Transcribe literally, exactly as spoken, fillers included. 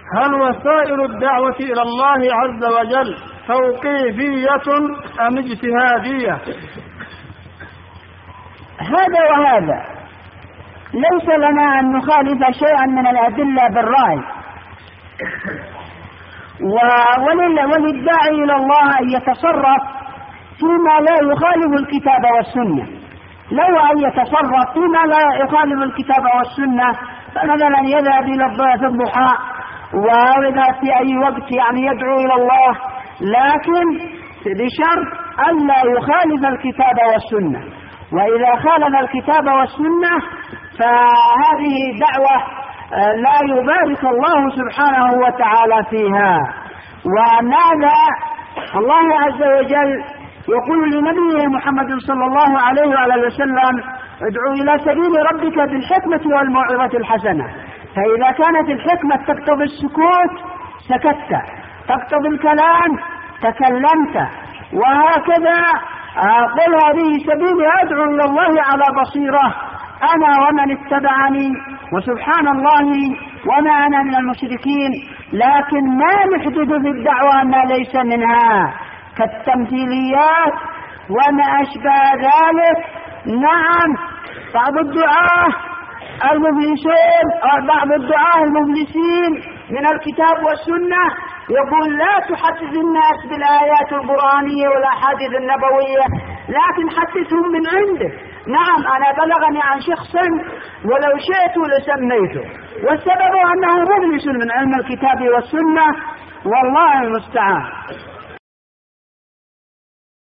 هل وسائل الدعوة إلى الله عز وجل توقيفية أم اجتهادية؟ هذا وهذا، ليس لنا أن نخالف شيئا من الأدلة بالرأي، وللداعي إلى الله أن يتصرف فيما لا يخالف الكتاب والسنة. لو أن يتصرف فيما لا يخالف الكتاب والسنة، فمثلا يذهب إلى الضحى وإذا في أي وقت يعني يدعو إلى الله، لكن بشرط أن لا يخالف الكتاب والسنة. وإذا خالف الكتاب والسنة فهذه دعوة لا يبارك الله سبحانه وتعالى فيها. وماذا الله عز وجل يقول لنبيه محمد صلى الله عليه وعلى وسلم: ادعو إلى سبيل ربك بالحكمة والموعظة الحسنة. فإذا كانت الحكمة تقتضي السكوت سكت، تقتضي الكلام تكلمت، وهكذا. قل هذه سبيلي أدعو إلى الله على بصيرة أنا ومن اتبعني وسبحان الله وما أنا من المشركين. لكن ما نحدث في الدعوة ما ليس منها كالتمثيليات وما أشبه ذلك. نعم، بعض الدعاة المفلسين أو بعض الدعاة المفلسين من الكتاب والسنة يقول: لا تحدث الناس بالآيات القرآنية والأحاديث النبوية، لكن حدثهم من عندك. نعم، أنا بلغني عن شخص ولو شئت لسميته، والسبب أنه مفلس من علم الكتاب والسنة، والله المستعان.